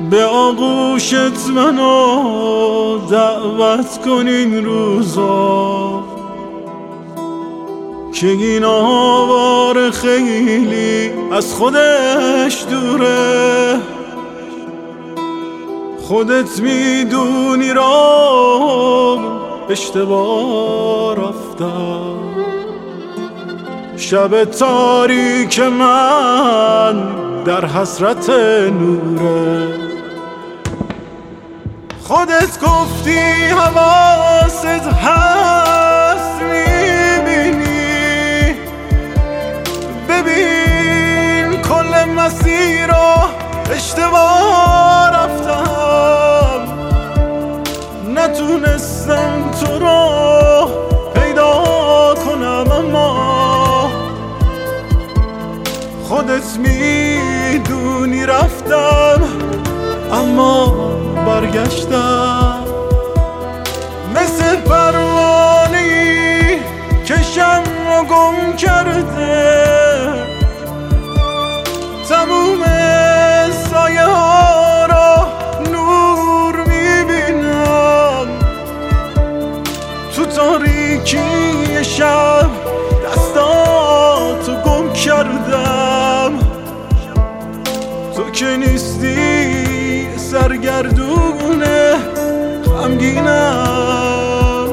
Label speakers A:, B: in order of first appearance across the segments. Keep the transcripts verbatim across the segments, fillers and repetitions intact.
A: به آغوشت منو دعوت کن این روزا که این آوار خیلی از خودش دوره. خودت میدونی را اشتباه رفتم، شب تاریک من در حسرت نوره. خودت گفتی حواست هست میبینی، ببین کل مسیر رو اشتباه رفتم، نتونستم تو رو پیدا کنم اما خودت میدونی رفتم اما برگشتم. مثل پروانه‌ای که شمع رو گم کرده، تموم سایه ها را نور میبینم. تو تاریکی شب دستاتو گم کردم، تو که نیستی سرگردونه غمگینم.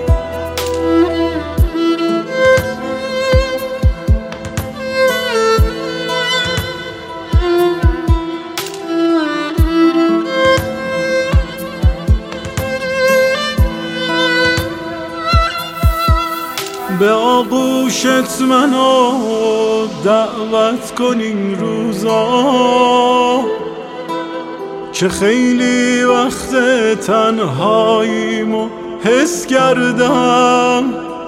A: به آغوشت منو دعوت کن این روزا که خیلی وقت تنهاییمو حس کردم.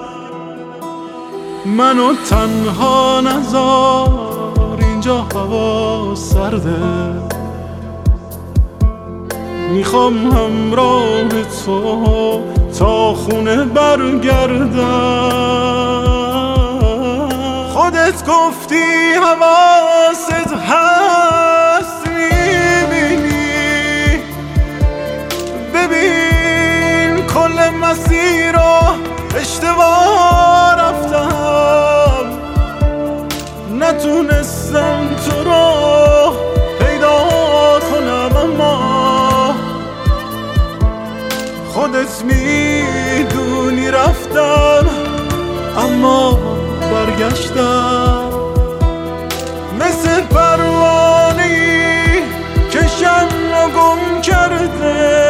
A: منو تنها نذار، اینجا هوا سرده، میخوام همراه تو تا خونه برگردم. خودت گفتی حواست هست میبینی، ببین کل مسیر رو اشتباه رفتم، نتونستم تو رو پیدا کنم اما خودت میدونی رفتم اما برگشتم. مثل پروانه‌ای که شمع رو گم کرده،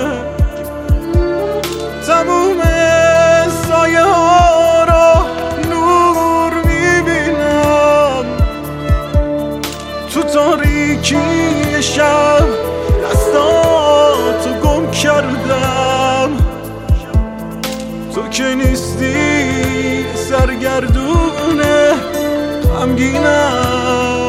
A: تموم سایه ها را نور میبینم. تو تاریکی شب دستاتو گم کردم، تو که نیستی سرگردونه غمگینم.